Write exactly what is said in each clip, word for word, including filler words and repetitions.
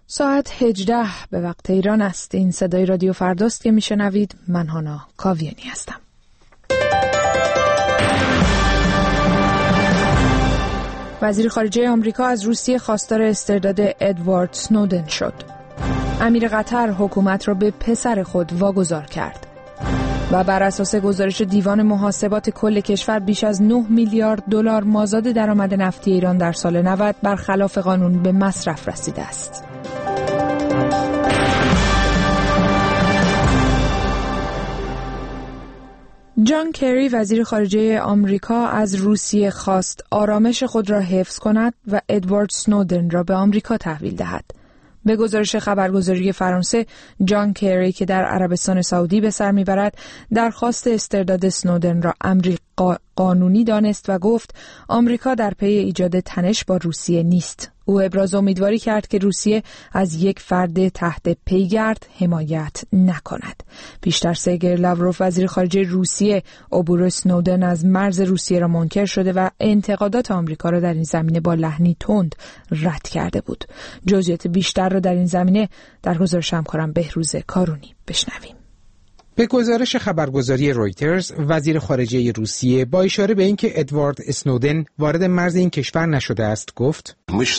ساعت هجده به وقت ایران است. این صدای رادیو فرداست که میشنوید. من هانا کاویانی هستم. وزیر خارجه آمریکا از روسیه خواستار استرداد ادوارد سنودن شد. امیر قطر حکومت را به پسر خود واگذار کرد. و بر اساس گزارش دیوان محاسبات کل کشور بیش از نه میلیارد دلار مازاد درآمد نفتی ایران در سال نود برخلاف قانون به مصرف رسیده است. جان کری وزیر خارجه آمریکا از روسیه خواست آرامش خود را حفظ کند و ادوارد سنودن را به آمریکا تحویل دهد. به گزارش خبرگزاری فرانسه، جان کری که در عربستان سعودی به سر میبرد درخواست استرداد سنودن را امری قانونی دانست و گفت آمریکا در پی ایجاد تنش با روسیه نیست. او ابراز امیدواری کرد که روسیه از یک فرد تحت پیگرد حمایت نکند. پیشتر سرگئی لاوروف وزیر خارجه روسیه عبور سنودن از مرز روسیه را منکر شده و انتقادات آمریکا را در این زمینه با لحنی تند رد کرده بود. جزئیات بیشتر را در این زمینه در گزارش همکارم بهروز کارونی بشنویم. به گزارش خبرگزاری رویترز، وزیر خارجه روسیه با اشاره به اینکه ادوارد اسنودن وارد مرز این کشور نشده است گفت: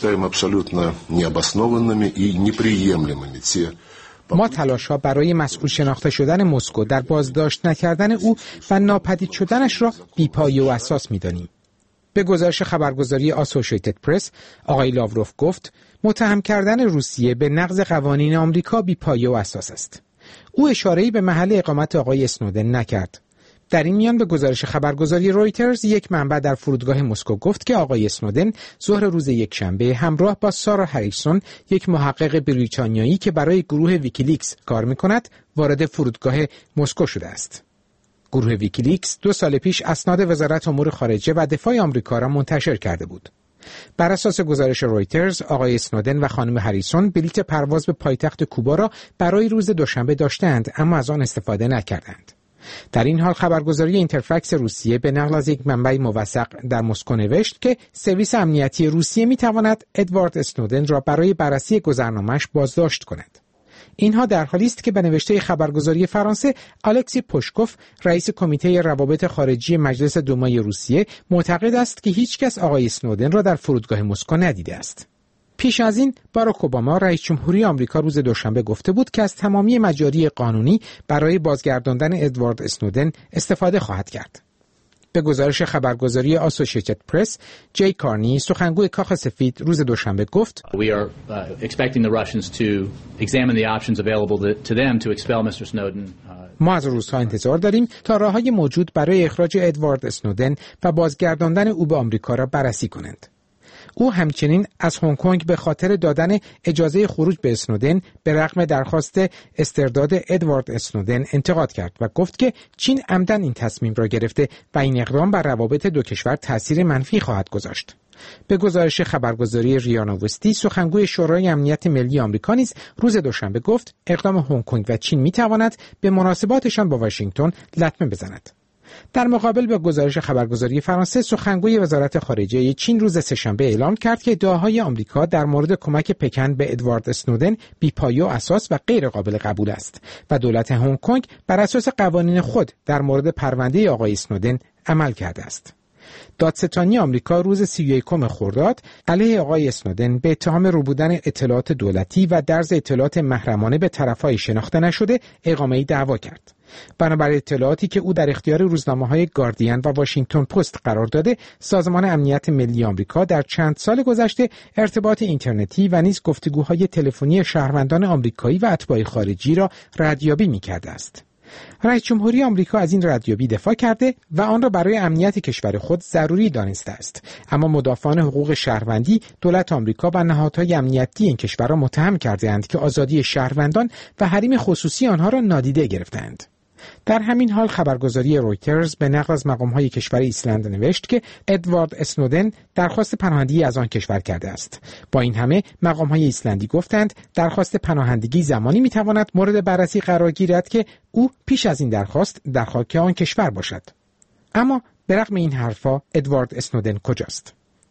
ما تلاش‌ها برای مسئول شناخته شدن مسکو در بازداشت نکردن او و ناپدید شدنش را بی‌پایه و اساس می‌دانیم. به گزارش خبرگزاری آسوشیتد پرس، آقای لاوروف گفت متهم کردن روسیه به نقض قوانین آمریکا بی‌پایه و اساس است. او اشاره‌ای به محل اقامت آقای اسنودن نکرد. در این میان به گزارش خبرگزاری رویترز، یک منبع در فرودگاه مسکو گفت که آقای اسنودن ظهر روز یکشنبه همراه با سارا هریسون، یک محقق بریتانیایی که برای گروه ویکیلیکس کار می‌کند، وارد فرودگاه مسکو شده است. گروه ویکیلیکس دو سال پیش اسناد وزارت امور خارجه و دفاع آمریکا را منتشر کرده بود. بر اساس گزارش رویترز، آقای اسنودن و خانم هریسون بلیط پرواز به پایتخت کوبا را برای روز دوشنبه داشتند، اما از آن استفاده نکردند. در این حال خبرگزاری اینترفکس روسیه به نقل از یک منبع موثق در مسکو نوشت که سرویس امنیتی روسیه می‌تواند ادوارد اسنودن را برای بررسی گذرنامه‌اش بازداشت کند. اینها در حالی است که به نوشته خبرگزاری فرانسه، الکسی پوشکوف، رئیس کمیته روابط خارجی مجلس دومای روسیه، معتقد است که هیچ کس آقای اسنودن را در فرودگاه مسکو ندیده است. پیش از این، باراک اوباما رئیس جمهوری آمریکا روز دوشنبه گفته بود که از تمامی مجاری قانونی برای بازگرداندن ادوارد اسنودن استفاده خواهد کرد. به گزارش خبرگزاری آسوشیتد پرس، جی کارنی، سخنگوی کاخ سفید، روز دوشنبه گفت: We are uh, expecting the Russians to examine the options available to them to expel میستر Snowden. ما از روس‌ها انتظار داریم تا راه‌های موجود برای اخراج ادوارد اسنودن و بازگرداندن او به آمریکا را بررسی کنند. او همچنین از هنگ کنگ به خاطر دادن اجازه خروج به اسنودن به رغم درخواست استرداد ادوارد اسنودن انتقاد کرد و گفت که چین عمدن این تصمیم را گرفته و این اقدام بر روابط دو کشور تأثیر منفی خواهد گذاشت. به گزارش خبرگزاری ریا نوستی، سخنگوی شورای امنیت ملی آمریکا نیز روز دوشنبه گفت اقدام هنگ کنگ و چین می‌تواند به مناسباتشان با واشنگتن لطمه بزند. در مقابل به گزارش خبرگزاری فرانسه، سخنگوی وزارت خارجه چین روز سه‌شنبه اعلام کرد که ادعاهای آمریکا در مورد کمک پکن به ادوارد اسنودن بی‌پایه و اساس و غیر قابل قبول است و دولت هنگ کنگ بر اساس قوانین خود در مورد پرونده آقای اسنودن عمل کرده است. دادستانی آمریکا روز سی و یکم خرداد علیه آقای اسنودن به اتهام ربودن اطلاعات دولتی و درز اطلاعات محرمانه به طرفهای شناخته نشده اقامه دعوا کرد. بنابر اطلاعاتی که او در اختیار روزنامه‌های گاردین و واشنگتن پست قرار داده، سازمان امنیت ملی آمریکا در چند سال گذشته ارتباط اینترنتی و نیز گفتگوهای تلفنی شهروندان آمریکایی و اتباع خارجی را ردیابی می‌کرده است. رئیس جمهوری آمریکا از این ردیابی دفاع کرده و آن را برای امنیت کشور خود ضروری دانسته است، اما مدافعان حقوق شهروندی دولت آمریکا و نهادهای امنیتی این کشور را متهم کرده‌اند که آزادی شهروندان و حریم خصوصی آنها را نادیده گرفتند. در همین حال خبرگزاری رویترز به نقل از مقام‌های کشور ایسلند نوشت که ادوارد اسنودن درخواست پناهندگی از آن کشور کرده است. با این همه مقام‌های ایسلندی گفتند درخواست پناهندگی زمانی می‌تواند مورد بررسی قرار گیرد که او پیش از این درخواست در خاک آن کشور باشد. اما به رغم این حرفا، ادوارد اسنودن کجاست؟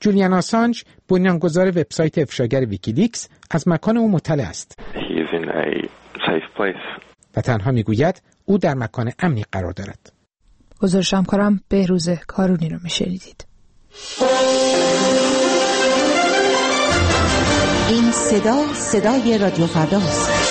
جولیان آسانج، بنیانگذار وبسایت افشاگر ویکیلیکس، از مکان او مطلع است و تنها میگوید او در مکان امنی قرار دارد. گزارش همکارم بهروز کارونی رو میشنیدید. این صدا صدای رادیو فرداست.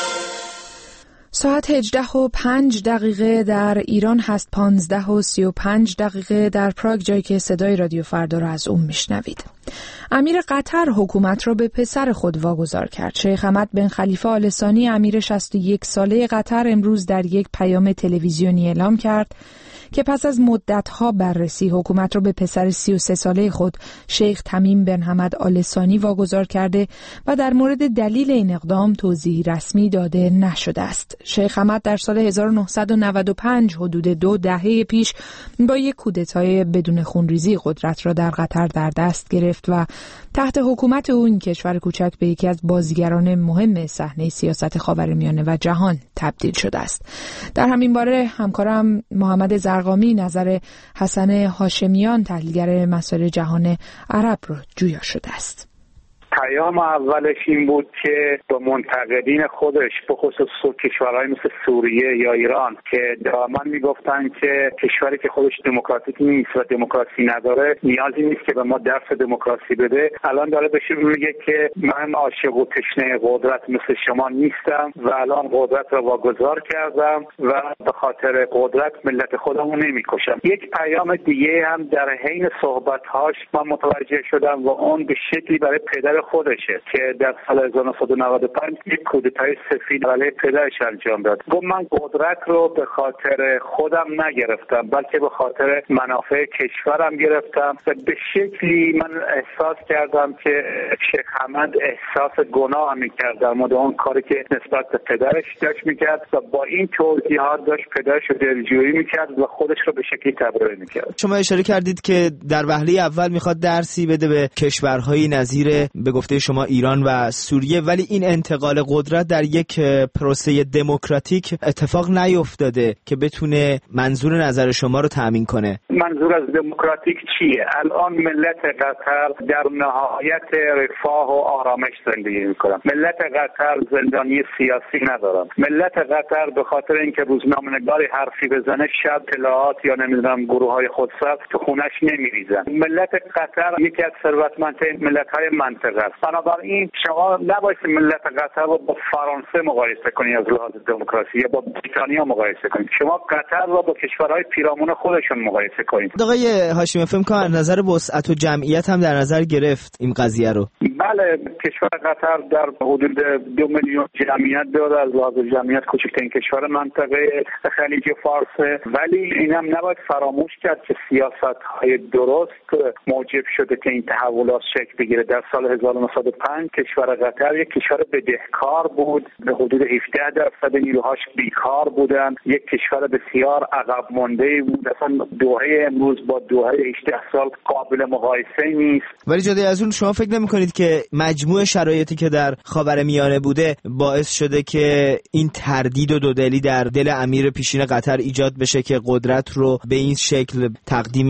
ساعت هجده و پنج دقیقه در ایران هست، پانزده و سی و پنج دقیقه در پراگ، جایی که صدای رادیو فردا را از اون میشنوید. امیر قطر حکومت را به پسر خود واگذار کرد. شیخ حمد بن خلیفه آل ثانی امیر شصت و یک ساله قطر امروز در یک پیام تلویزیونی اعلام کرد که پس از مدت‌ها بررسی حکومت را به پسر سی و سه ساله خود شیخ تمیم بن حمد آل ثانی واگذار کرده و در مورد دلیل این اقدام توضیحی رسمی داده نشده است. شیخ حمد در سال هزار و نهصد و نود و پنج، حدود دو دهه پیش، با یک کودتای بدون خونریزی قدرت را در قطر در دست گرفت و تحت حکومت او این کشور کوچک به یکی از بازیگران مهم صحنه سیاست خاورمیانه و جهان تبدیل شده است. در همین باره همکارم محمد زرقامی نظر حسن هاشمیان، تحلیلگر مسائل جهان عرب، را جویا شده است. پیام اولش این بود که با منتقدین خودش به خصوص کشورهای مثل سوریه یا ایران که دائما میگفتن که کشوری که خودش دموکراتیک نیست و دموکراسی نداره نیازی نیست که به ما درس دموکراسی بده، الان داره بهش میگه که من عاشق و تشنه قدرت مثل شما نیستم و الان قدرت را واگذار کردم و به خاطر قدرت ملت خودمو نمیکشم. یک پیام دیگه هم در حین صحبت‌هاش من متوجه شدم و اون به شکلی برای پدر خودشه که در سال هزار و نهصد و نود و پنج یک کودتای سفید علیه پدرش انجام داد. گفت من قدرت رو به خاطر خودم نگرفتم بلکه به خاطر منافع کشورم گرفتم و به شکلی من احساس کردم که شیخ حمد احساس گناه میکرد در مورد اون کاری که نسبت به پدرش داشت میکرد و با این توضیحات داشت پدرش رو دلجویی میکرد و خودش رو به شکلی تبرئه میکرد. شما اشاره کردید که در وهله اول میخواد درسی بده به کشورهای نظیر به گفته شما ایران و سوریه، ولی این انتقال قدرت در یک پروسه دموکراتیک اتفاق نیفتاده که بتونه منظور نظر شما رو تأمین کنه. منظور از دموکراتیک چیه؟ الان ملت قطر در نهایت رفاه و آرامش زندگی میکنن. ملت قطر زندانی سیاسی ندارن. ملت قطر به خاطر اینکه روزنامه‌نگاری حرفی بزنه شب اطلاعات یا نمیدونم گروه‌های خودسر تو خونش نمیریزن. ملت قطر یکی از ثروتمندترین ملت‌های منطقه است. بنابراین شما نباید ملت قطر رو با فرانسه مقایسه کنید از لحاظ دموکراسی یا با بریتانیا مقایسه کنید. شما قطر رو با کشورهای پیرامون خودشون مقایسه کنید. آقای هاشمی فهم کنم از نظر وسعت و جمعیت هم در نظر گرفت این قضیه رو. بله، کشور قطر در حدود دو میلیون جمعیت داره، از لحاظ جمعیت کوچکترین کشور منطقه خلیج فارس، ولی این هم نباید فراموش کرد که سیاست‌های درست موجب شده که این تحولات شکل بگیره. در سال هزار و نهصد و پنج کشور قطر یک کشور بدهکار بود، به حدود هفده درصد نیروهاش بیکار بودن، یک کشور بسیار عقب مانده بود. اصلا دوحه امروز با دوحه هجده سال قابل مقایسه نیست. ولی جدا از اون شما فکر نمی‌کنید که مجموع شرایطی که در خاورمیانه بوده باعث شده که این تردید و دودلی در دل امیر پیشین قطر ایجاد بشه که قدرت رو به این شکل تقدیم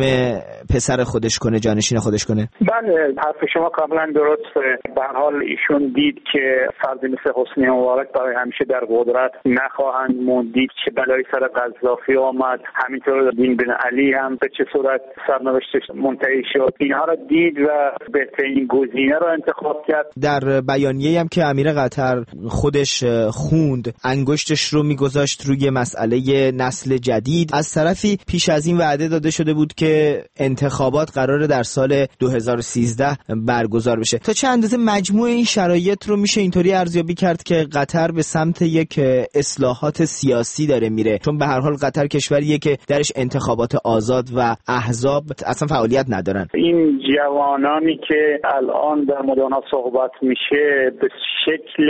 پسر خودش کنه، جانشین خودش کنه؟ بله، حرف شما کاملا درسته. به هر حال ایشون دید که فردی مثل حسنی مبارک برای همیشه در قدرت نخواهند موند. دید که بلای سر قذافی آمد، همینطور دین بن علی هم به چه صورت سرنوشتش منتهی شد. اینها را دید و بهترین گزینه را انتخاب کرد. در بیانیه‌ای هم که امیر قطر خودش خوند، انگشتش رو میگذاشت روی مسئله نسل جدید. از طرفی پیش از این وعده داده شده بود که انتخابات قراره در سال دو هزار و سیزده برگزار بشه. تا چه اندازه مجموع این شرایط رو میشه اینطوری ارزیابی کرد که قطر به سمت یک اصلاحات سیاسی داره میره؟ چون به هر حال قطر کشوریه که درش انتخابات آزاد و احزاب اصلا فعالیت ندارن. این جوانانی که الان در مورد آنها صحبت میشه به شکل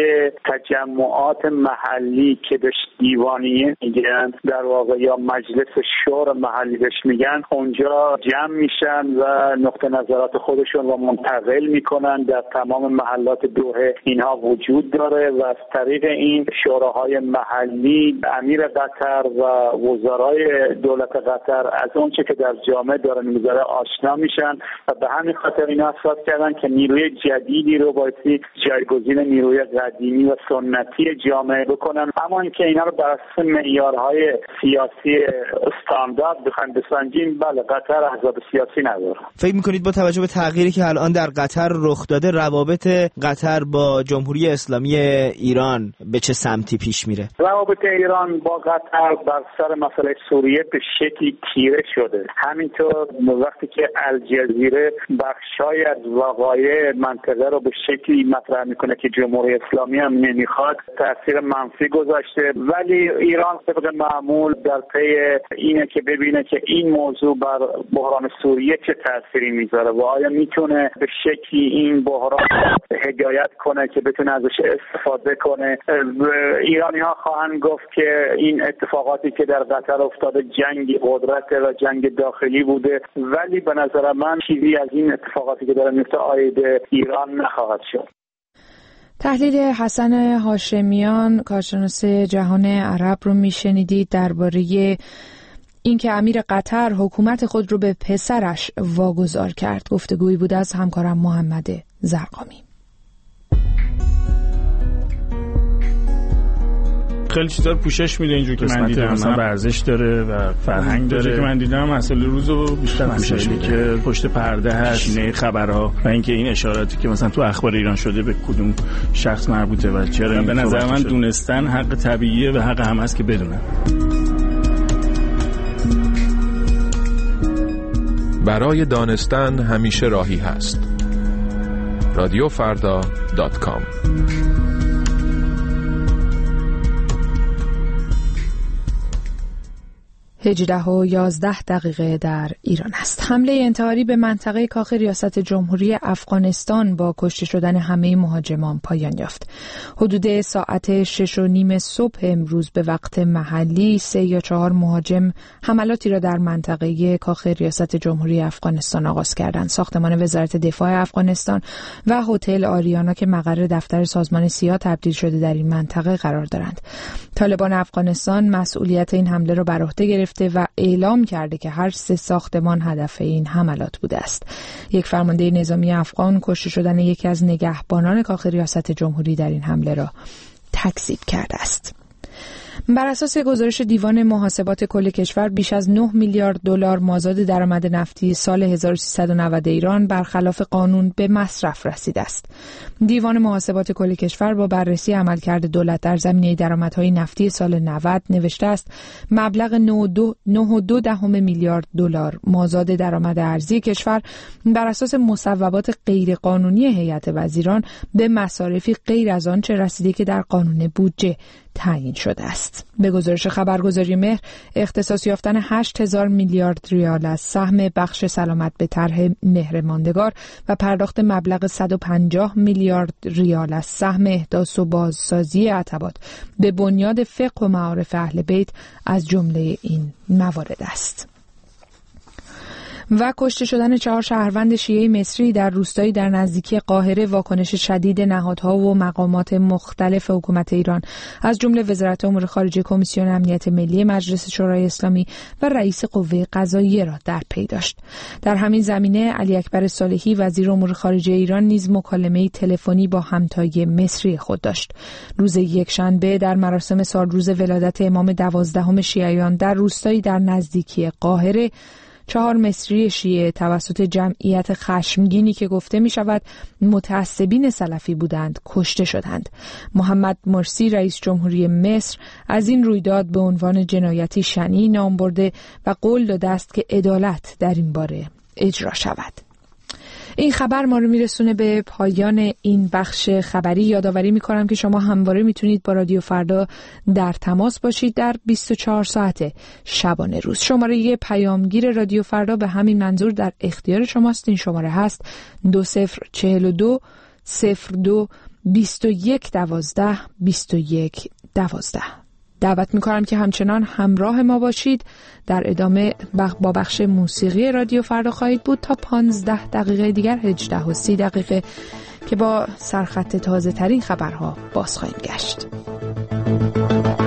تجمعات محلی که بهش دیوانیه میگن، در واقع یا مجلس شورای محلی بهش میگن، اونجا جمع میشن و نقطه نظرات خودشون رو منتقل میکنن در تمام محلات دوحه اینها وجود داره و از طریق این شوراهای محلی امیر قطر و وزرای دولت قطر از اون چه که در جامعه داره میگذاره آشنا میشن و به همین خاطر اینا احساس کردن که نیروی جدیدی رو بایستی جایگزین نیروی قدیمی و سنتی جامعه بکنن، اما اینکه اینا رو بر اساس معیارهای سیاسی استاندارد بخوایم بسنجیم، بله قطر احزاب سیاسی نداره. فکر میکنید با توجه به تغییری که الان در قطر رخ داده روابط قطر با جمهوری اسلامی ایران به چه سمتی پیش میره؟ روابط ایران با قطر بر سر مسئله سوریه به شکلی تیره شده. همینطور وقتی که الجزیره بخشای از وقایع منطقه رو به شکلی مطرح میکنه که جمهوری اسلامی هم نمیخواد، تاثیر منفی گذاشته، ولی ایران طبق معمول در پی اینه که ببینه که این موضوع بر بحران سوریه چه تأثیری میذاره و آیا میتونه به شکلی این بحران هدایت کنه که بتونه ازش استفاده کنه. ایرانی ها خواهند گفت که این اتفاقاتی که در قطر افتاده جنگ قدرت و جنگ داخلی بوده، ولی به نظر من چیزی از این اتفاقاتی که داره میفته عاید ایران نخواهد شد. تحلیل حسن هاشمیان کارشناس جهان عرب رو میشنیدید درباره اینکه امیر قطر حکومت خود رو به پسرش واگذار کرد. گفتگویی بود از همکارم محمد زرقامی. خیلی چیزا رو پوشش میده اینجور که من دیدم، مثلا ورزش داره و فرهنگ داره که من دیدم، مسئله روزو بیشتر پوشش میده که پشت پرده هست، اینه خبرها و اینکه این اشاراتی که مثلا تو اخبار ایران شده به کدوم شخص مربوطه و چرا. به نظر من دونستن حق طبیعیه و حق هم هست که بدونن. برای دانستن همیشه راهی هست. رادیو فردا دات کام. هجده و یازده دقیقه در ایران است. حمله انتحاری به منطقه کاخ ریاست جمهوری افغانستان با کشته شدن همه مهاجمان پایان یافت. حدود ساعت شش و نیم صبح امروز به وقت محلی سه یا چهار مهاجم حملاتی را در منطقه کاخ ریاست جمهوری افغانستان آغاز کردند. ساختمان وزارت دفاع افغانستان و هتل آریانا که مقر دفتر سازمان سیا تبدیل شده در این منطقه قرار دارند. طالبان افغانستان مسئولیت این حمله را بر عهده گرفت و اعلام کرده که هر سه ساختمان هدف این حملات بوده است. یک فرمانده نظامی افغان کشته شدن یکی از نگهبانان کاخ ریاست جمهوری در این حمله را تکذیب کرده است. بر اساس گزارش دیوان محاسبات کل کشور بیش از نه میلیارد دلار مازاد درآمد نفتی سال هزار و سیصد و نود ایران برخلاف قانون به مصرف رسیده است. دیوان محاسبات کل کشور با بررسی عملکرد دولت در زمینه درآمدهای نفتی سال نود نوشته است مبلغ نه و دو دهم میلیارد دلار مازاد درآمد ارزی کشور بر اساس مصوبات غیرقانونی هیئت وزیران به مصارفی غیر از آنچه رسیده که در قانون بودجه تعیین شده است. به گزارش خبرگزاری مهر، اختصاص یافتن هشت هزار میلیارد ریال از سهم بخش سلامت به طرح مهر ماندگار و پرداخت مبلغ صد و پنجاه میلیارد ریال از سهم احداث و بازسازی عتبات به بنیاد فقه و معارف اهل بیت از جمله این موارد است. و کشته شدن چهار شهروند شیعه مصری در روستایی در نزدیکی قاهره واکنش شدید نهادها و مقامات مختلف حکومت ایران از جمله وزارت امور خارجه، کمیسیون امنیت ملی مجلس شورای اسلامی و رئیس قوه قضاییه را در پی داشت. در همین زمینه علی اکبر صالحی وزیر امور خارجه ایران نیز مکالمه‌ای تلفنی با همتای مصری خود داشت. روز یکشنبه در مراسم سالروز ولادت امام دوازدهم شیعیان در روستایی در نزدیکی قاهره چهار مصری شیعه توسط جمعیت خشمگینی که گفته می شود متعصبین سلفی بودند کشته شدند. محمد مرسی رئیس جمهوری مصر از این رویداد به عنوان جنایتی شنیع نام برده و قول داده است که عدالت در این باره اجرا شود. این خبر ما رو میرسونه به پایان این بخش خبری. یادآوری میکنم که شما همواره میتونید با رادیو فردا در تماس باشید در بیست و چهار ساعت شبانه روز. شماره پیامگیر رادیو فردا به همین منظور در اختیار شماست. این شماره هست دو صفر چهل و دو صفر دو بیست و یک دوازده بیست و یک دوازده. دعوت میکنم که همچنان همراه ما باشید. در ادامه با بخش موسیقی رادیو فردا خواهید بود تا پانزده دقیقه دیگر، هجده و سی دقیقه که با سرخط تازه ترین خبرها باز خواهیم گشت.